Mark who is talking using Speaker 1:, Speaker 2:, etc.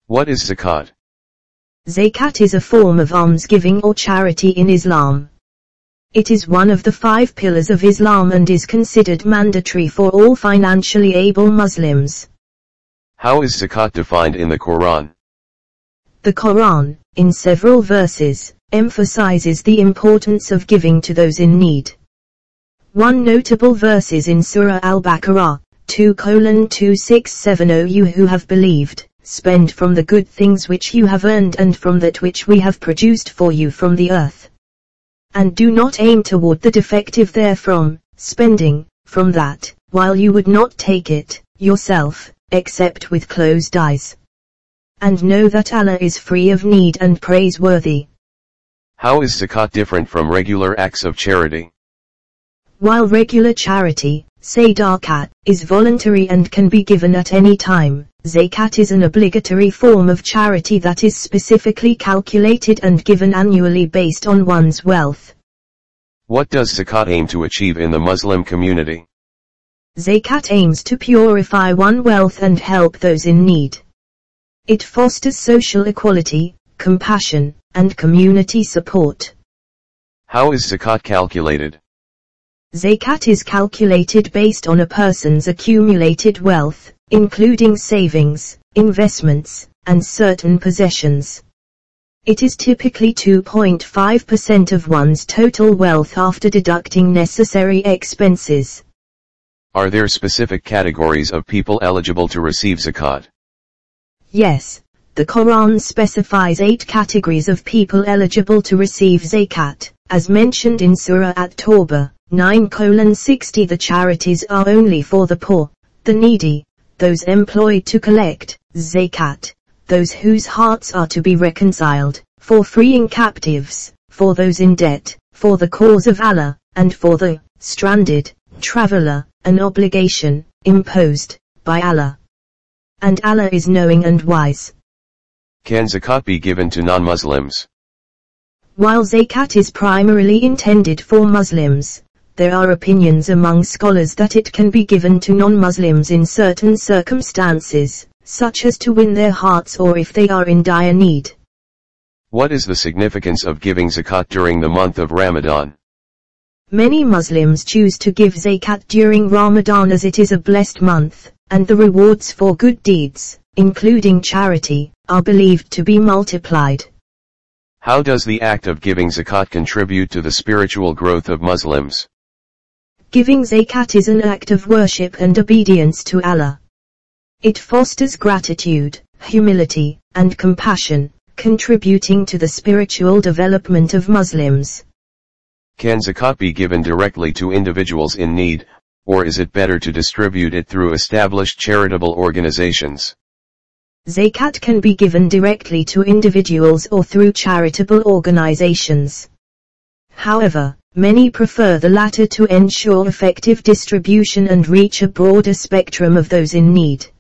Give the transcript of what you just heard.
Speaker 1: What is zakat?
Speaker 2: Zakat is a form of almsgiving or charity in Islam. It is one of the 5 pillars of Islam and is considered mandatory for all financially able Muslims.
Speaker 1: How is zakat defined in the Quran?
Speaker 2: The Quran, in several verses, emphasizes the importance of giving to those in need. One notable verse is in Surah Al-Baqarah, 2:2670. You who have believed, spend from the good things which you have earned and from that which we have produced for you from the earth. And do not aim toward the defective therefrom, spending, from that, while you would not take it, yourself, except with closed eyes. And know that Allah is free of need and praiseworthy.
Speaker 1: How is zakat different from regular acts of charity?
Speaker 2: While regular charity, sadaqat, is voluntary and can be given at any time, zakat is an obligatory form of charity that is specifically calculated and given annually based on one's wealth.
Speaker 1: What does zakat aim to achieve in the Muslim community?
Speaker 2: Zakat aims to purify one's wealth and help those in need. It fosters social equality, compassion, and community support.
Speaker 1: How is zakat calculated?
Speaker 2: Zakat is calculated based on a person's accumulated wealth, including savings, investments, and certain possessions. It is typically 2.5% of one's total wealth after deducting necessary expenses.
Speaker 1: Are there specific categories of people eligible to receive zakat?
Speaker 2: Yes, the Quran specifies 8 categories of people eligible to receive zakat, as mentioned in Surah At-Tawbah, 9:60. The charities are only for the poor, the needy, those employed to collect zakat, those whose hearts are to be reconciled, for freeing captives, for those in debt, for the cause of Allah, and for the stranded traveler, an obligation imposed by Allah. And Allah is knowing and wise.
Speaker 1: Can zakat be given to non-Muslims?
Speaker 2: While zakat is primarily intended for Muslims, there are opinions among scholars that it can be given to non-Muslims in certain circumstances, such as to win their hearts or if they are in dire need.
Speaker 1: What is the significance of giving zakat during the month of Ramadan?
Speaker 2: Many Muslims choose to give zakat during Ramadan as it is a blessed month, and the rewards for good deeds, including charity, are believed to be multiplied.
Speaker 1: How does the act of giving zakat contribute to the spiritual growth of Muslims?
Speaker 2: Giving zakat is an act of worship and obedience to Allah. It fosters gratitude, humility, and compassion, contributing to the spiritual development of Muslims.
Speaker 1: Can zakat be given directly to individuals in need, or is it better to distribute it through established charitable organizations?
Speaker 2: Zakat can be given directly to individuals or through charitable organizations. However, many prefer the latter to ensure effective distribution and reach a broader spectrum of those in need.